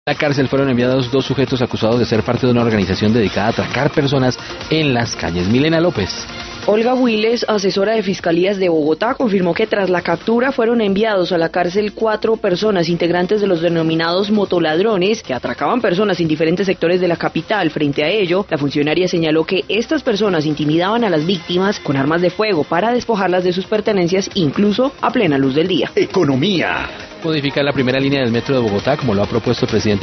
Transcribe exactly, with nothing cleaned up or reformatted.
A la cárcel fueron enviados dos sujetos acusados de ser parte de una organización dedicada a atracar personas en las calles. Milena López. Olga Willes, asesora de Fiscalías de Bogotá, confirmó que tras la captura fueron enviados a la cárcel cuatro personas integrantes de los denominados motoladrones que atracaban personas en diferentes sectores de la capital. Frente a ello, la funcionaria señaló que estas personas intimidaban a las víctimas con armas de fuego para despojarlas de sus pertenencias, incluso a plena luz del día. Economía. Modificar la primera línea del metro de Bogotá, como lo ha propuesto el presidente